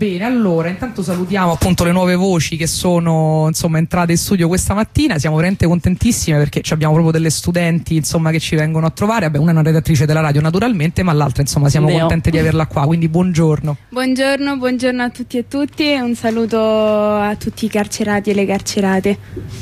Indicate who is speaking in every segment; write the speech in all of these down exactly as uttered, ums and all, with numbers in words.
Speaker 1: Bene, allora intanto salutiamo appunto le nuove voci che sono insomma entrate in studio questa mattina. Siamo veramente contentissime perché abbiamo proprio delle studenti insomma che ci vengono a trovare. Vabbè, una è una redattrice della radio naturalmente, ma l'altra insomma siamo
Speaker 2: Leo.
Speaker 1: contenti di averla qua, quindi buongiorno.
Speaker 3: Buongiorno, buongiorno a tutti e tutti e un saluto a tutti i carcerati e le carcerate.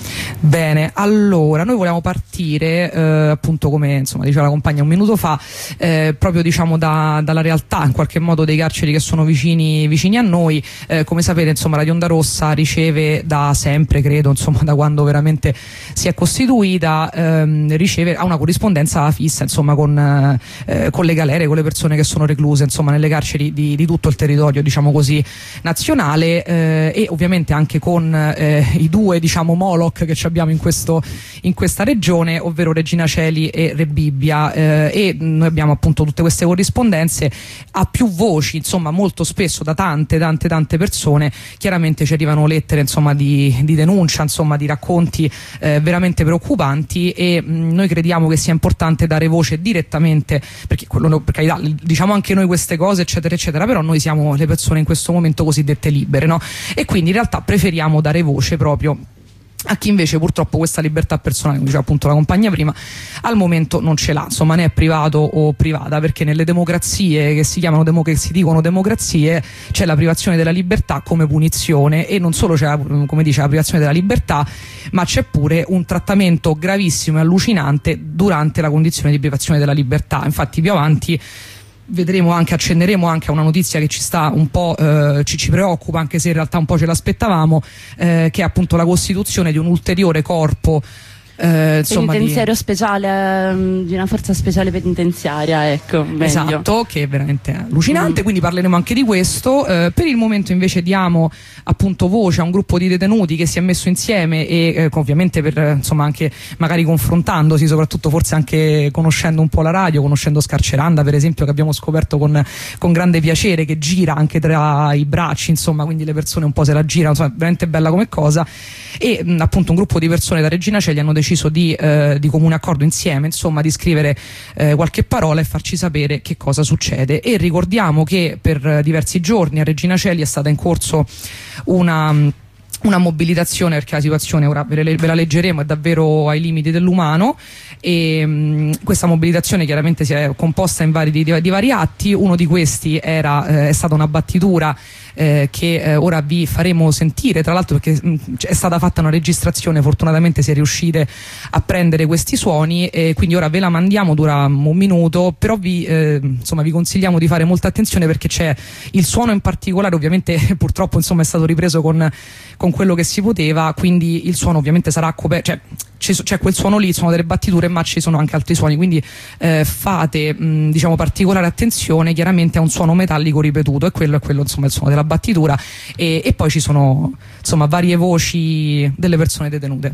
Speaker 1: Bene, allora noi vogliamo partire eh, appunto come insomma diceva la compagna un minuto fa eh, proprio diciamo da, dalla realtà in qualche modo dei carceri che sono vicini, vicini a noi. Eh, come sapete insomma Radio Onda Rossa riceve da sempre, credo insomma da quando veramente si è costituita, ehm, riceve ha una corrispondenza fissa insomma con, eh, con le galere, con le persone che sono recluse insomma nelle carceri di, di tutto il territorio diciamo così nazionale, eh, e ovviamente anche con eh, i due diciamo Moloch che abbiamo in, questo, in questa regione, ovvero Regina Coeli e Re Bibbia, eh, e noi abbiamo appunto tutte queste corrispondenze a più voci insomma molto spesso da tante tante tante persone. Chiaramente ci arrivano lettere insomma di, di denuncia, insomma di racconti eh, veramente preoccupanti, e mh, noi crediamo che sia importante dare voce direttamente, perché quello, per carità, diciamo anche noi queste cose eccetera eccetera, però noi siamo le persone in questo momento cosiddette libere, no? E quindi in realtà preferiamo dare voce proprio a chi invece purtroppo questa libertà personale, come diceva appunto la compagna prima, al momento non ce l'ha, insomma, né è privato o privata, perché nelle democrazie che si chiamano demo, che si dicono democrazie c'è la privazione della libertà come punizione, e non solo c'è, come dice, la privazione della libertà, ma c'è pure un trattamento gravissimo e allucinante durante la condizione di privazione della libertà. Infatti più avanti vedremo anche, accenneremo anche a una notizia che ci sta un po', eh, ci, ci preoccupa, anche se in realtà un po' ce l'aspettavamo, eh, che è appunto la costituzione di un ulteriore corpo eh, insomma,
Speaker 2: penitenziario
Speaker 1: di...
Speaker 2: speciale, di una forza speciale penitenziaria, ecco, meglio.
Speaker 1: Esatto, che è veramente allucinante, mm. quindi parleremo anche di questo. Eh, per il momento invece diamo appunto voce a un gruppo di detenuti che si è messo insieme e eh, ovviamente per insomma anche magari confrontandosi, soprattutto forse anche conoscendo un po' la radio, conoscendo Scarceranda per esempio, che abbiamo scoperto con, con grande piacere, che gira anche tra i bracci, insomma, quindi le persone un po' se la girano, insomma, è veramente bella come cosa. E mh, appunto un gruppo di persone da Regina Coeli hanno deciso di, eh, di comune accordo insieme insomma di scrivere eh, qualche parola e farci sapere che cosa succede. E ricordiamo che per eh, diversi giorni a Regina Coeli è stata in corso una una mobilitazione, perché la situazione, ora ve, le, ve la leggeremo, è davvero ai limiti dell'umano, e mh, questa mobilitazione chiaramente si è composta in vari, di, di vari atti. Uno di questi era, eh, è stata una battitura eh, che eh, ora vi faremo sentire, tra l'altro perché mh, è stata fatta una registrazione, fortunatamente si è riuscite a prendere questi suoni, e quindi ora ve la mandiamo, dura un minuto, però vi, eh, insomma, vi consigliamo di fare molta attenzione, perché c'è il suono in particolare, ovviamente purtroppo insomma è stato ripreso con, con quello che si poteva, quindi il suono ovviamente sarà coperto, cioè c'è quel suono lì, il suono delle battiture, ma ci sono anche altri suoni, quindi eh, fate mh, diciamo particolare attenzione chiaramente a un suono metallico ripetuto, e quello è quello insomma il suono della battitura, e, e poi ci sono insomma varie voci delle persone detenute.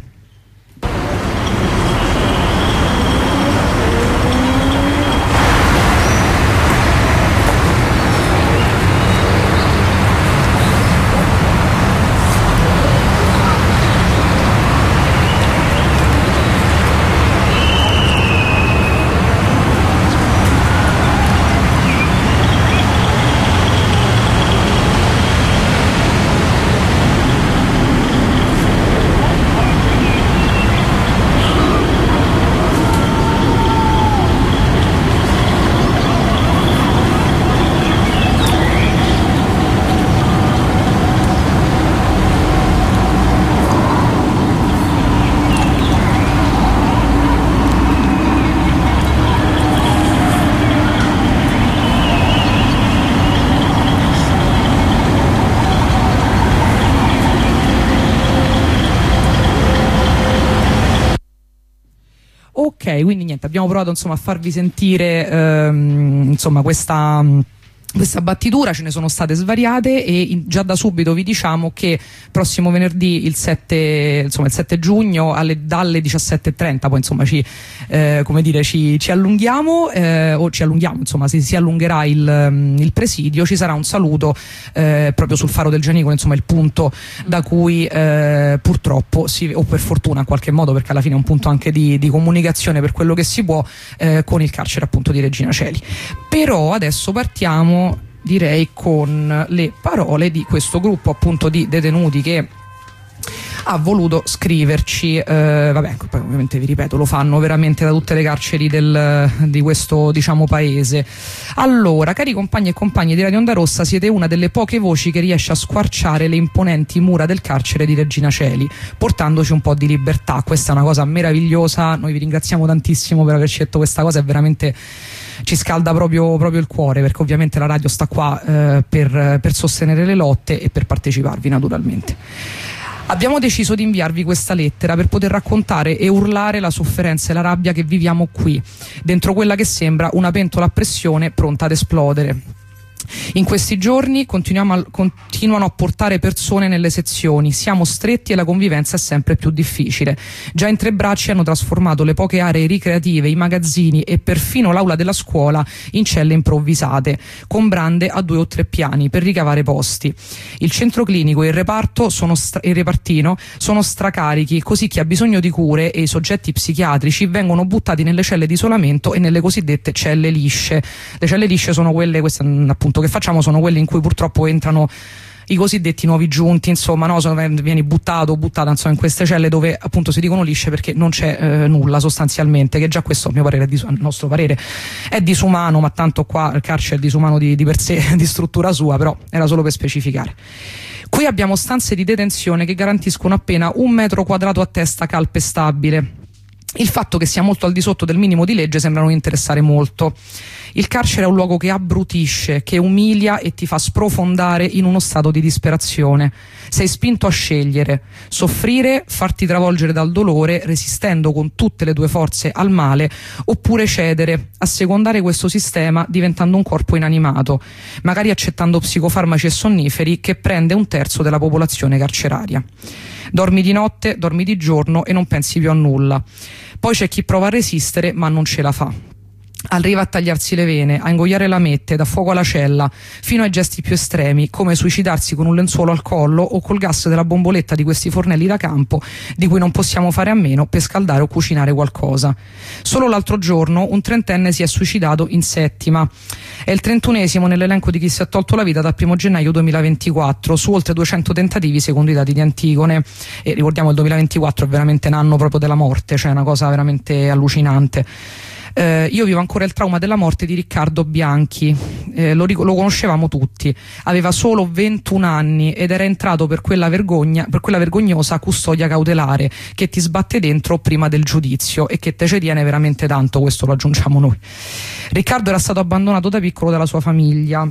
Speaker 1: Ok, quindi niente, abbiamo provato insomma a farvi sentire ehm, insomma questa questa battitura, ce ne sono state svariate, e in, già da subito vi diciamo che prossimo venerdì il sette, insomma, il sette giugno alle, dalle diciassette e trenta poi insomma ci, eh, come dire, ci, ci allunghiamo eh, o ci allunghiamo insomma si, si allungherà il, il presidio, ci sarà un saluto eh, proprio sul Faro del Gianicolo, insomma il punto da cui eh, purtroppo si, o per fortuna in qualche modo, perché alla fine è un punto anche di, di comunicazione per quello che si può, eh, con il carcere appunto di Regina Coeli. Però adesso partiamo direi con le parole di questo gruppo appunto di detenuti che ha voluto scriverci. eh, vabbè, poi ovviamente vi ripeto, lo fanno veramente da tutte le carceri del, di questo, diciamo, paese. Allora, cari compagni e compagni di Radio Onda Rossa, siete una delle poche voci che riesce a squarciare le imponenti mura del carcere di Regina Coeli, portandoci un po' di libertà. Questa è una cosa meravigliosa, noi vi ringraziamo tantissimo per averci detto questa cosa, è veramente, ci scalda proprio, proprio il cuore, perché ovviamente la radio sta qua eh, per, per sostenere le lotte e per parteciparvi naturalmente. Abbiamo deciso di inviarvi questa lettera per poter raccontare e urlare la sofferenza e la rabbia che viviamo qui, dentro quella che sembra una pentola a pressione pronta ad esplodere. In questi giorni continuiamo a, continuano a portare persone nelle sezioni, siamo stretti e la convivenza è sempre più difficile. Già in Tre Bracci hanno trasformato le poche aree ricreative, i magazzini e perfino l'aula della scuola in celle improvvisate, con brande a due o tre piani per ricavare posti. Il centro clinico e il reparto sono stra- il repartino sono stracarichi, così chi ha bisogno di cure e i soggetti psichiatrici vengono buttati nelle celle di isolamento e nelle cosiddette celle lisce. Le celle lisce sono quelle, queste appunto che facciamo, sono quelle in cui purtroppo entrano i cosiddetti nuovi giunti, insomma, no, sono, vieni buttato o buttata, insomma, in queste celle dove appunto si dicono lisce perché non c'è eh, nulla sostanzialmente, che già questo a mio parere, è dis- a nostro parere, è disumano, ma tanto qua il carcere è disumano di, di per sé, di struttura sua, però era solo per specificare. Qui abbiamo stanze di detenzione che garantiscono appena un metro quadrato a testa calpestabile. Il fatto che sia molto al di sotto del minimo di legge sembra non interessare molto. Il carcere è un luogo che abbrutisce, che umilia e ti fa sprofondare in uno stato di disperazione. Sei spinto a scegliere: soffrire, farti travolgere dal dolore, resistendo con tutte le tue forze al male, oppure cedere, assecondare questo sistema diventando un corpo inanimato, magari accettando psicofarmaci e sonniferi che prende un terzo della popolazione carceraria. Dormi di notte, dormi di giorno e non pensi più a nulla. Poi c'è chi prova a resistere ma non ce la fa. Arriva a tagliarsi le vene, a ingoiare lamette, dà fuoco alla cella, fino ai gesti più estremi, come suicidarsi con un lenzuolo al collo o col gas della bomboletta di questi fornelli da campo di cui non possiamo fare a meno per scaldare o cucinare qualcosa. Solo l'altro giorno un trentenne si è suicidato in settima. È il trentunesimo nell'elenco di chi si è tolto la vita dal primo gennaio duemilaventiquattro, su oltre duecento tentativi secondo i dati di Antigone. E ricordiamo, il duemilaventiquattro è veramente un anno proprio della morte, cioè una cosa veramente allucinante. Eh, io vivo ancora il trauma della morte di Riccardo Bianchi, eh, lo, lo conoscevamo tutti, aveva solo ventuno anni ed era entrato per quella vergogna, per quella vergognosa custodia cautelare che ti sbatte dentro prima del giudizio e che te ci tiene veramente tanto, questo lo aggiungiamo noi. Riccardo era stato abbandonato da piccolo dalla sua famiglia.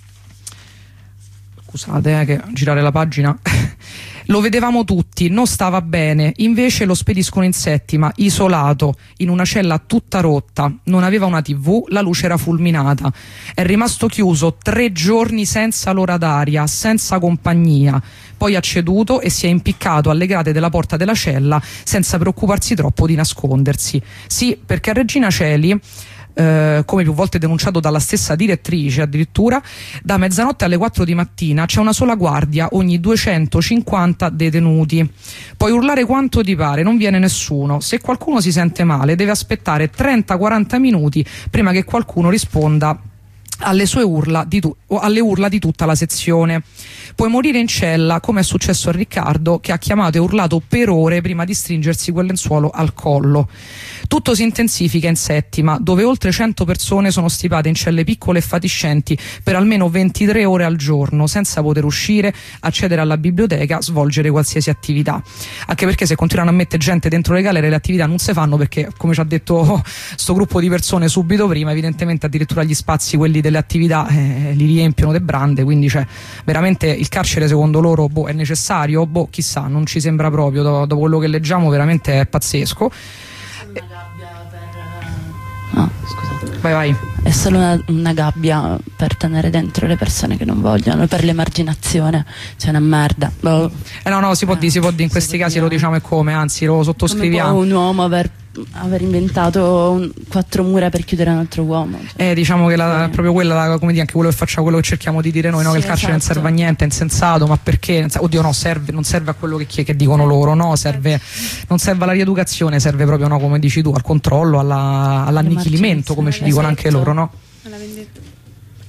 Speaker 1: Scusate eh, che girare la pagina. Lo vedevamo tutti, non stava bene, invece lo spediscono in settima, isolato, in una cella tutta rotta, non aveva una tivù, la luce era fulminata, è rimasto chiuso tre giorni senza l'ora d'aria, senza compagnia, poi ha ceduto e si è impiccato alle grate della porta della cella senza preoccuparsi troppo di nascondersi. Sì, perché a Regina Coeli, Uh, come più volte denunciato dalla stessa direttrice, addirittura da mezzanotte alle quattro di mattina c'è una sola guardia ogni duecentocinquanta detenuti. Puoi urlare quanto ti pare, non viene nessuno. Se qualcuno si sente male deve aspettare trenta quaranta minuti prima che qualcuno risponda alle sue urla di tu- o alle urla di tutta la sezione. Puoi morire in cella, come è successo a Riccardo, che ha chiamato e urlato per ore prima di stringersi quel lenzuolo al collo. Tutto si intensifica in settima, dove oltre cento persone sono stipate in celle piccole e fatiscenti per almeno ventitré ore al giorno, senza poter uscire, accedere alla biblioteca, svolgere qualsiasi attività. Anche perché se continuano a mettere gente dentro le galere, le attività non si fanno, perché, come ci ha detto sto gruppo di persone subito prima, evidentemente addirittura gli spazi, quelli delle attività, eh, li riempiono de brande, quindi cioè, veramente il carcere secondo loro boh, è necessario, boh, chissà, non ci sembra proprio, dopo, dopo quello che leggiamo veramente è pazzesco.
Speaker 2: Una gabbia per... No, scusate.
Speaker 1: Vai, vai.
Speaker 2: È solo una, una gabbia per tenere dentro le persone che non vogliono, per l'emarginazione, cioè una merda. Boh.
Speaker 1: Eh no, no, si può
Speaker 2: eh,
Speaker 1: dire, si può dire, in questi casi lo diciamo e come, anzi lo sottoscriviamo.
Speaker 2: Come può un uomo aver, aver inventato un, quattro mura per chiudere un altro uomo? Cioè.
Speaker 1: Eh, diciamo che la,
Speaker 2: sì.
Speaker 1: proprio quella, la, come dire, anche quello che facciamo, quello che cerchiamo di dire noi, no?
Speaker 2: Sì,
Speaker 1: Che il carcere
Speaker 2: esatto.
Speaker 1: non serve a niente, è insensato, ma perché? Oddio no, serve, non serve a quello che, che dicono loro, no, serve, non serve alla rieducazione, serve proprio, no, come dici tu, al controllo, alla, all'annichilimento, come ci dicono anche loro, no?
Speaker 3: Alla vendetta.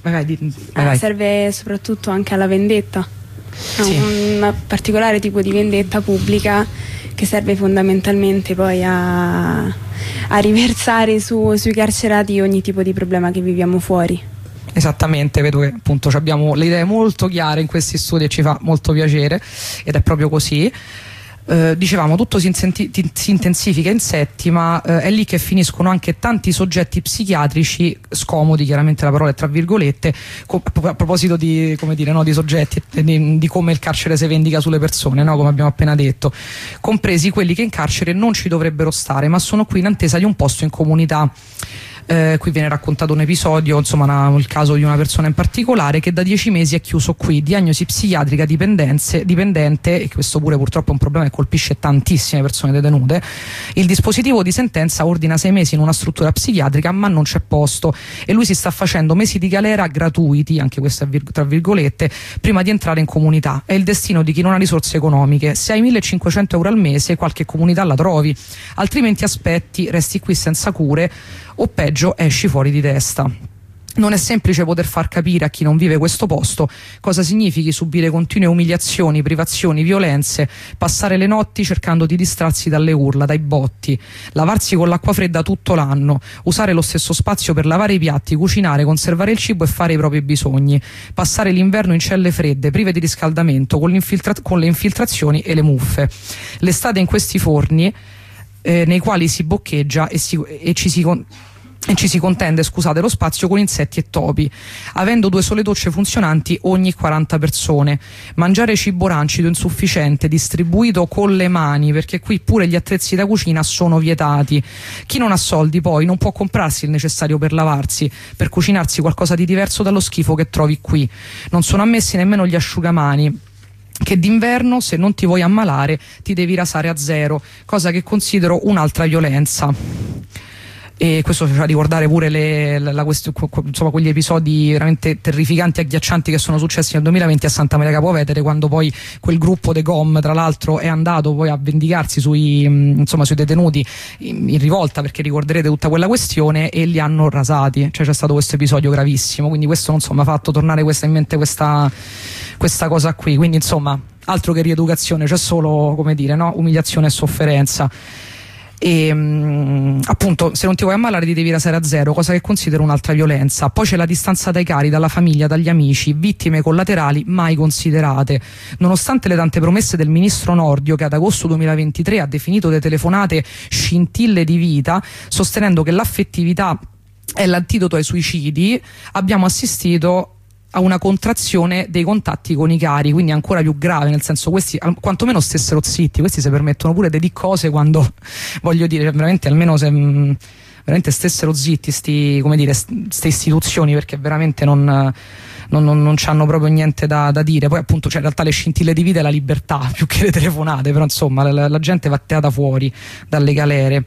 Speaker 1: vai, vai, vai,
Speaker 3: eh,
Speaker 1: vai.
Speaker 3: serve soprattutto anche alla vendetta,
Speaker 1: Sì.
Speaker 3: un particolare tipo di vendetta pubblica che serve fondamentalmente poi a, a riversare su, sui carcerati ogni tipo di problema che viviamo fuori.
Speaker 1: Esattamente, vedo che appunto abbiamo le idee molto chiare in questi studi e ci fa molto piacere, ed è proprio così. Eh, dicevamo, tutto si, si intensifica in settima, eh, è lì che finiscono anche tanti soggetti psichiatrici scomodi, chiaramente la parola è tra virgolette, a proposito di, come dire, no, di soggetti, di, di come il carcere si vendica sulle persone, no, come abbiamo appena detto, compresi quelli che in carcere non ci dovrebbero stare ma sono qui in attesa di un posto in comunità. Eh, qui viene raccontato un episodio, insomma una, il caso di una persona in particolare che da dieci mesi è chiuso qui, diagnosi psichiatrica dipendenze, dipendente, e questo pure purtroppo è un problema che colpisce tantissime persone detenute. Il dispositivo di sentenza ordina sei mesi in una struttura psichiatrica ma non c'è posto e lui si sta facendo mesi di galera gratuiti, anche questo è vir- tra virgolette, prima di entrare in comunità. È il destino di chi non ha risorse economiche: se hai millecinquecento euro al mese qualche comunità la trovi, altrimenti aspetti, resti qui senza cure o peggio esci fuori di testa. Non è semplice poter far capire a chi non vive questo posto cosa significhi subire continue umiliazioni, privazioni, violenze, passare le notti cercando di distrarsi dalle urla, dai botti, lavarsi con l'acqua fredda tutto l'anno, usare lo stesso spazio per lavare i piatti, cucinare, conservare il cibo e fare i propri bisogni, passare l'inverno in celle fredde, prive di riscaldamento, con, con le infiltrazioni e le muffe, l'estate in questi forni eh, nei quali si boccheggia e, si, e ci si con e ci si contende, scusate, lo spazio con insetti e topi, avendo due sole docce funzionanti ogni quaranta persone, mangiare cibo rancido, insufficiente, distribuito con le mani, perché qui pure gli attrezzi da cucina sono vietati. Chi non ha soldi poi non può comprarsi il necessario per lavarsi, per cucinarsi qualcosa di diverso dallo schifo che trovi qui. Non sono ammessi nemmeno gli asciugamani, che d'inverno, se non ti vuoi ammalare, ti devi rasare a zero, cosa che considero un'altra violenza. E questo ci fa ricordare pure le, la, la quest- insomma, quegli episodi veramente terrificanti e agghiaccianti che sono successi nel duemilaventi a Santa Maria Capua Vetere, quando poi quel gruppo de Gom, tra l'altro, è andato poi a vendicarsi sui, insomma, sui detenuti in, in rivolta, perché ricorderete tutta quella questione, e li hanno rasati, cioè c'è stato questo episodio gravissimo. Quindi questo, insomma, ha fatto tornare questa, in mente questa, questa cosa qui. Quindi insomma, altro che rieducazione, c'è solo, come dire, no? Umiliazione e sofferenza. E mh, appunto, se non ti vuoi ammalare ti devi rasare a zero, cosa che considero un'altra violenza. Poi c'è la distanza dai cari, dalla famiglia, dagli amici, vittime collaterali mai considerate. Nonostante le tante promesse del ministro Nordio, che ad agosto duemilaventitré ha definito le telefonate scintille di vita, sostenendo che l'affettività è l'antidoto ai suicidi, abbiamo assistito a una contrazione dei contatti con i cari, quindi ancora più grave, nel senso, questi quantomeno stessero zitti, questi si permettono pure di cose quando, voglio dire, veramente, almeno se mh, veramente stessero zitti sti, come dire, ste istituzioni, perché veramente non non, non, non c'hanno proprio niente da, da dire. Poi appunto, cioè, in realtà le scintille di vita è la libertà più che le telefonate, però insomma la, la gente va tirata fuori dalle galere.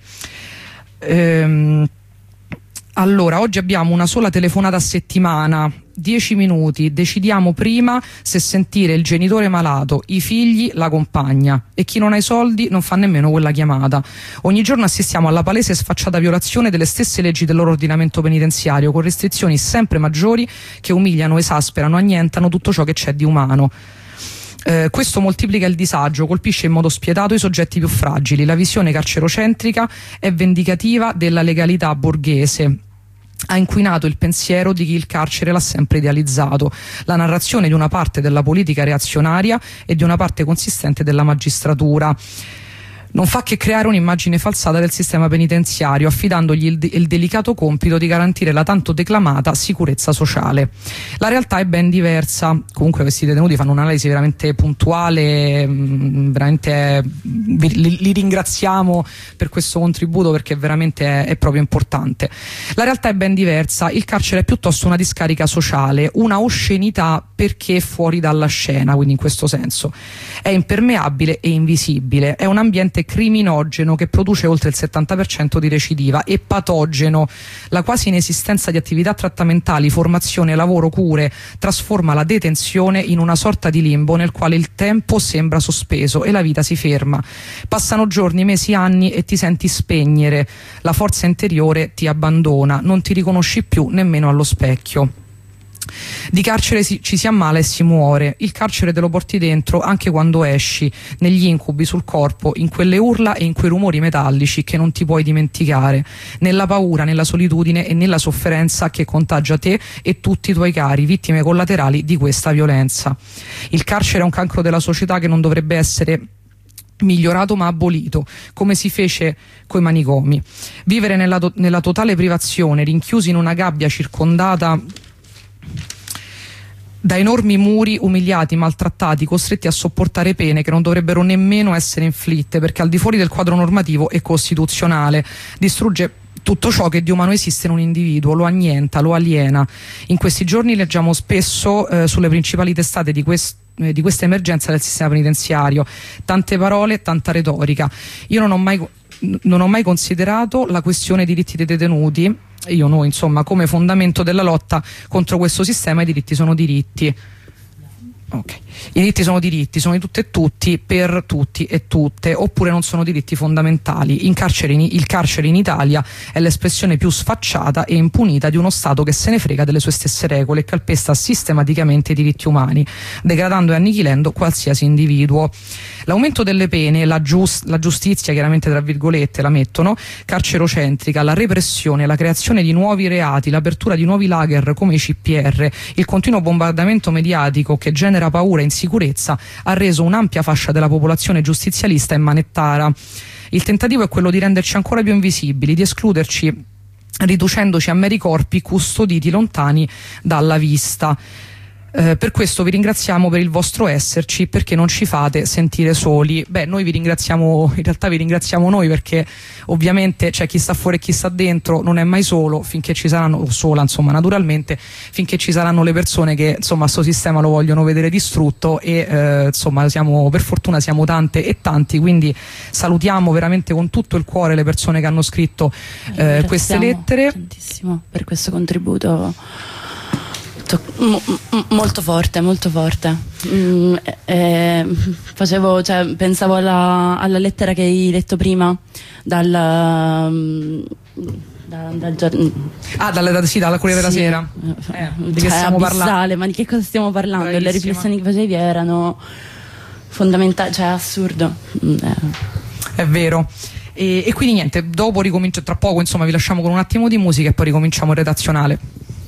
Speaker 1: ehm Allora, oggi abbiamo una sola telefonata a settimana, dieci minuti, decidiamo prima se sentire il genitore malato, i figli, la compagna, e chi non ha i soldi non fa nemmeno quella chiamata. Ogni giorno assistiamo alla palese e sfacciata violazione delle stesse leggi del loro ordinamento penitenziario, con restrizioni sempre maggiori che umiliano, esasperano, annientano tutto ciò che c'è di umano. Eh, questo moltiplica il disagio, colpisce in modo spietato i soggetti più fragili. La visione carcerocentrica è vendicativa della legalità borghese. Ha inquinato il pensiero di chi il carcere l'ha sempre idealizzato, la narrazione di una parte della politica reazionaria e di una parte consistente della magistratura. Non fa che creare un'immagine falsata del sistema penitenziario, affidandogli il, de- il delicato compito di garantire la tanto declamata sicurezza sociale. La realtà è ben diversa. Comunque questi detenuti fanno un'analisi veramente puntuale, mh, veramente li, li ringraziamo per questo contributo, perché veramente è, è proprio importante. La realtà è ben diversa. Il carcere è piuttosto una discarica sociale, una oscenità perché è fuori dalla scena, quindi in questo senso è impermeabile e invisibile, è un ambiente criminogeno che produce oltre il settanta per cento di recidiva, e patogeno. La quasi inesistenza di attività trattamentali, formazione, lavoro, cure trasforma la detenzione in una sorta di limbo nel quale il tempo sembra sospeso e la vita si ferma. Passano giorni, mesi, anni e ti senti spegnere, la forza interiore ti abbandona, non ti riconosci più nemmeno allo specchio. Di carcere si, ci si ammala e si muore. Il carcere te lo porti dentro anche quando esci, negli incubi sul corpo, in quelle urla e in quei rumori metallici che non ti puoi dimenticare, nella paura, nella solitudine e nella sofferenza che contagia te e tutti i tuoi cari, vittime collaterali di questa violenza. Il carcere è un cancro della società che non dovrebbe essere migliorato ma abolito, come si fece coi manicomi. Vivere nella, to- nella totale privazione, rinchiusi in una gabbia circondata da enormi muri, umiliati, maltrattati, costretti a sopportare pene che non dovrebbero nemmeno essere inflitte, perché al di fuori del quadro normativo e costituzionale distrugge tutto ciò che di umano esiste in un individuo, lo annienta, lo aliena. In questi giorni leggiamo spesso eh, sulle principali testate di questo di questa emergenza del sistema penitenziario, tante parole, tanta retorica. Io non ho mai, non ho mai considerato la questione dei diritti dei detenuti, io noi insomma, come fondamento della lotta contro questo sistema. I diritti sono diritti. Okay. I diritti sono diritti, sono di tutti e tutti, per tutti e tutte, oppure non sono diritti fondamentali. In carcere, in, il carcere in Italia è l'espressione più sfacciata e impunita di uno Stato che se ne frega delle sue stesse regole e calpesta sistematicamente i diritti umani, degradando e annichilendo qualsiasi individuo. L'aumento delle pene, la, giust, la giustizia, chiaramente tra virgolette la mettono, carcerocentrica, la repressione, la creazione di nuovi reati, l'apertura di nuovi lager come i C P R, il continuo bombardamento mediatico che genera paura e insicurezza ha reso un'ampia fascia della popolazione giustizialista e manettara. Il tentativo è quello di renderci ancora più invisibili, di escluderci riducendoci a meri corpi custoditi lontani dalla vista. Eh, per questo vi ringraziamo per il vostro esserci, perché non ci fate sentire soli. Beh, noi vi ringraziamo, in realtà vi ringraziamo noi, perché ovviamente c'è chi sta fuori e chi sta dentro, non è mai solo, finché ci saranno, o sola insomma naturalmente, finché ci saranno le persone che insomma sto sistema lo vogliono vedere distrutto e eh, insomma siamo, per fortuna siamo tante e tanti, quindi salutiamo veramente con tutto il cuore le persone che hanno scritto eh, queste lettere.
Speaker 2: Tantissimo per questo contributo Mo, molto forte, molto forte. Mm, eh, facevo, cioè, pensavo alla, alla lettera che hai letto prima dal, um, da, dal giorno.
Speaker 1: Ah, dalla, sì, dalla Corriere
Speaker 2: sì.
Speaker 1: della Sera. Eh, di
Speaker 2: cioè,
Speaker 1: che stiamo parlando?
Speaker 2: Ma di che cosa stiamo parlando?
Speaker 1: Bravissima.
Speaker 2: Le riflessioni che facevi erano fondamentali, cioè assurdo. Mm, eh.
Speaker 1: È vero. E, e quindi niente, dopo ricomincio, tra poco insomma vi lasciamo con un attimo di musica e poi ricominciamo il redazionale.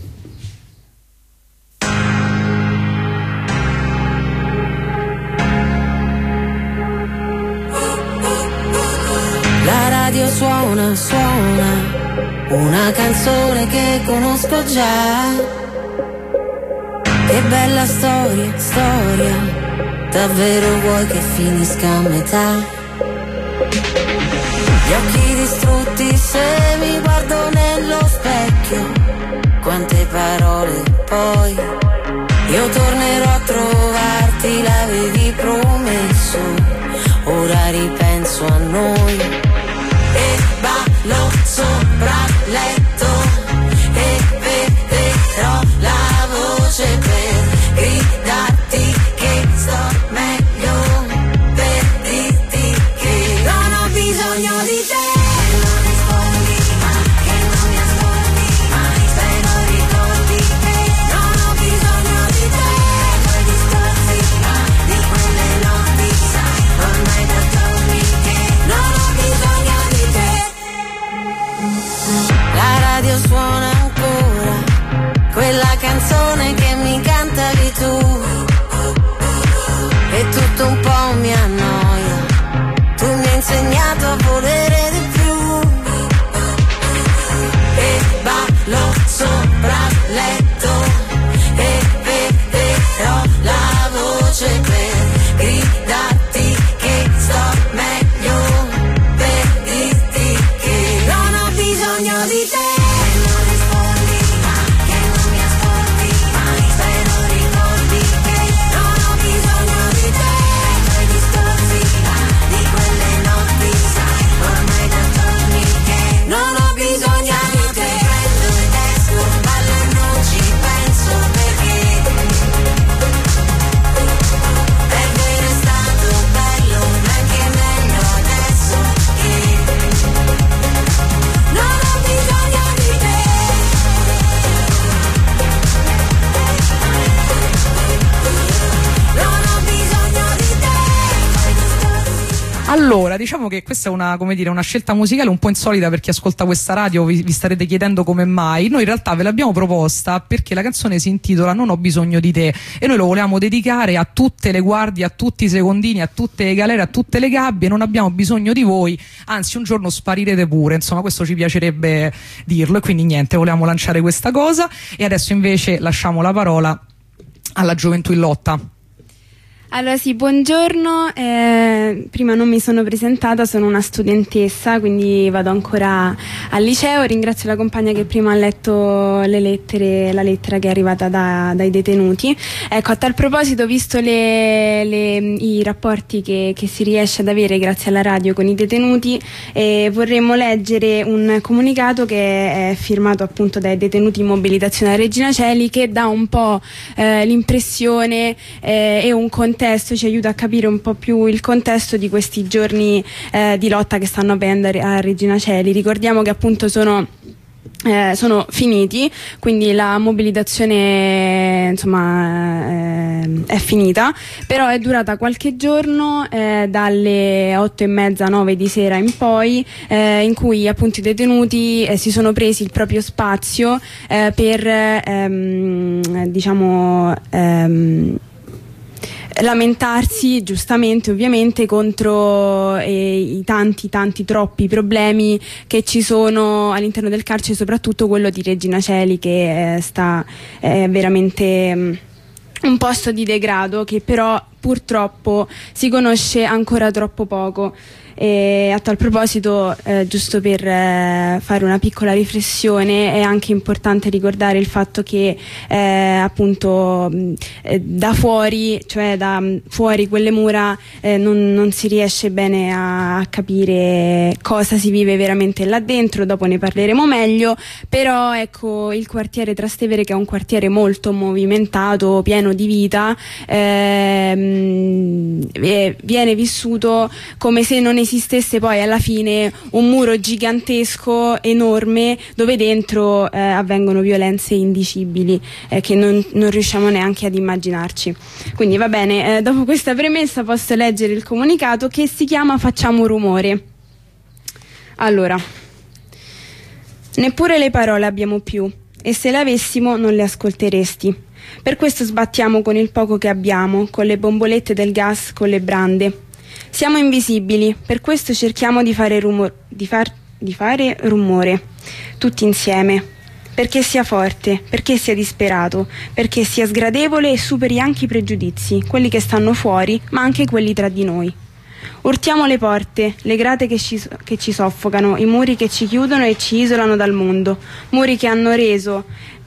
Speaker 4: La radio suona, suona, una canzone che conosco già. Che bella storia, storia, davvero vuoi che finisca a metà? Gli occhi distrutti se mi guardo nello specchio, quante parole poi. Io tornerò a trovarti, l'avevi promesso, ora ripenso a noi. E ballo sopra il letto e vedrò la voce per gridarti che sto meglio, per dirti che non ho bisogno di te. Che non rispondi mai, che non mi ascolti mai, se non ricordi che non ho bisogno di te. Quei discorsi mai, di quelle notti sai, ormai da giorni che non
Speaker 1: Allora, diciamo che questa è una, come dire, una scelta musicale un po' insolita per chi ascolta questa radio, vi, vi starete chiedendo come mai. Noi in realtà ve l'abbiamo proposta perché la canzone si intitola Non ho bisogno di te e noi lo volevamo dedicare a tutte le guardie, a tutti i secondini, a tutte le galere, a tutte le gabbie. Non abbiamo bisogno di voi, anzi un giorno sparirete pure, insomma questo ci piacerebbe dirlo, e quindi niente, volevamo lanciare questa cosa. E adesso invece lasciamo la parola alla Gioventù in Lotta.
Speaker 3: Allora sì, buongiorno, eh, prima non mi sono presentata, sono una studentessa, quindi vado ancora al liceo. Ringrazio la compagna che prima ha letto le lettere, la lettera che è arrivata da, dai detenuti. Ecco, a tal proposito, visto le, le, i rapporti che, che si riesce ad avere grazie alla radio con i detenuti, eh, vorremmo leggere un comunicato che è firmato appunto dai detenuti in mobilitazione a Regina Coeli, che dà un po' eh, l'impressione eh, e un contesto, ci aiuta a capire un po' più il contesto di questi giorni eh, di lotta che stanno avendo a Regina Coeli. Ricordiamo che appunto sono Eh, sono finiti, quindi la mobilitazione insomma eh, è finita, però è durata qualche giorno, eh, dalle otto e mezza, nove di sera in poi, eh, in cui appunto i detenuti eh, si sono presi il proprio spazio eh, per ehm, diciamo ehm, lamentarsi giustamente ovviamente contro eh, i tanti tanti troppi problemi che ci sono all'interno del carcere, soprattutto quello di Regina Coeli, che eh, sta eh, veramente mh, un posto di degrado che però purtroppo si conosce ancora troppo poco. E a tal proposito, eh, giusto per eh, fare una piccola riflessione, è anche importante ricordare il fatto che eh, appunto eh, da fuori, cioè da fuori quelle mura, eh, non, non si riesce bene a, a capire cosa si vive veramente là dentro. Dopo ne parleremo meglio, però ecco, il quartiere Trastevere, che è un quartiere molto movimentato, pieno di vita, ehm, viene vissuto come se non esistesse poi alla fine un muro gigantesco, enorme, dove dentro eh, avvengono violenze indicibili eh, che non, non riusciamo neanche ad immaginarci. Quindi va bene, eh, dopo questa premessa posso leggere il comunicato, che si chiama Facciamo rumore. Allora, neppure le parole abbiamo più, e se le avessimo non le ascolteresti. Per questo sbattiamo con il poco che abbiamo, con le bombolette del gas, con le brande. Siamo invisibili, per questo cerchiamo di fare, rumor, di far, di fare rumore, tutti insieme, perché sia forte, perché sia disperato, perché sia sgradevole e superi anche i pregiudizi, quelli che stanno fuori, ma anche quelli tra di noi. Urtiamo le porte, le grate che ci, che ci soffocano, i muri che ci chiudono e ci isolano dal mondo, muri che hanno reso,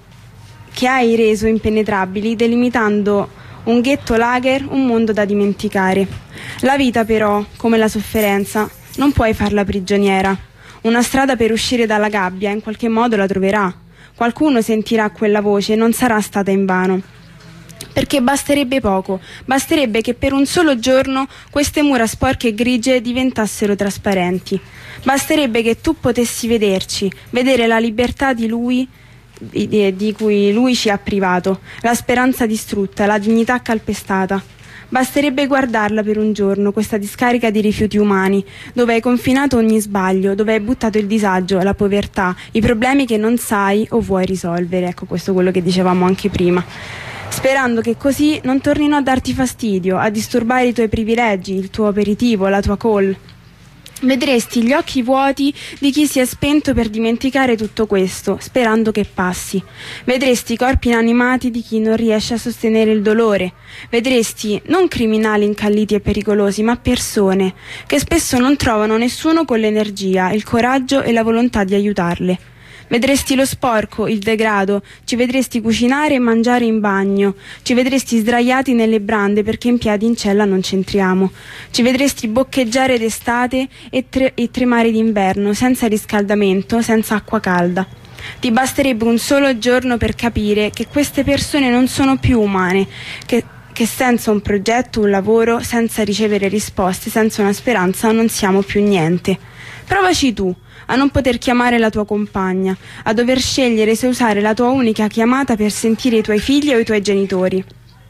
Speaker 3: che hai reso impenetrabili, delimitando un ghetto lager, un mondo da dimenticare. La vita però, come la sofferenza, non puoi farla prigioniera. Una strada per uscire dalla gabbia in qualche modo la troverà. Qualcuno sentirà quella voce e non sarà stata invano. Perché basterebbe poco, basterebbe che per un solo giorno queste mura sporche e grigie diventassero trasparenti. Basterebbe che tu potessi vederci, vedere la libertà di lui, Di, di cui lui ci ha privato, la speranza distrutta, la dignità calpestata. Basterebbe guardarla per un giorno, questa discarica di rifiuti umani, dove hai confinato ogni sbaglio, dove hai buttato il disagio, la povertà, i problemi che non sai o vuoi risolvere. Ecco, questo è quello che dicevamo anche prima. Sperando che così non tornino a darti fastidio, a disturbare i tuoi privilegi, il tuo aperitivo, la tua call. Vedresti gli occhi vuoti di chi si è spento per dimenticare tutto questo, sperando che passi. Vedresti i corpi inanimati di chi non riesce a sostenere il dolore. Vedresti non criminali incalliti e pericolosi, ma persone che spesso non trovano nessuno con l'energia, il coraggio e la volontà di aiutarle. Vedresti lo sporco, il degrado, ci vedresti cucinare e mangiare in bagno, ci vedresti sdraiati nelle brande perché in piedi in cella non c'entriamo, ci vedresti boccheggiare d'estate e, tre- e tremare d'inverno, senza riscaldamento, senza acqua calda. Ti basterebbe un solo giorno per capire che queste persone non sono più umane, che, che senza un progetto, un lavoro, senza ricevere risposte, senza una speranza non siamo più niente. Provaci tu a non poter chiamare la tua compagna, a dover scegliere se usare la tua unica chiamata per sentire i tuoi figli o i tuoi genitori.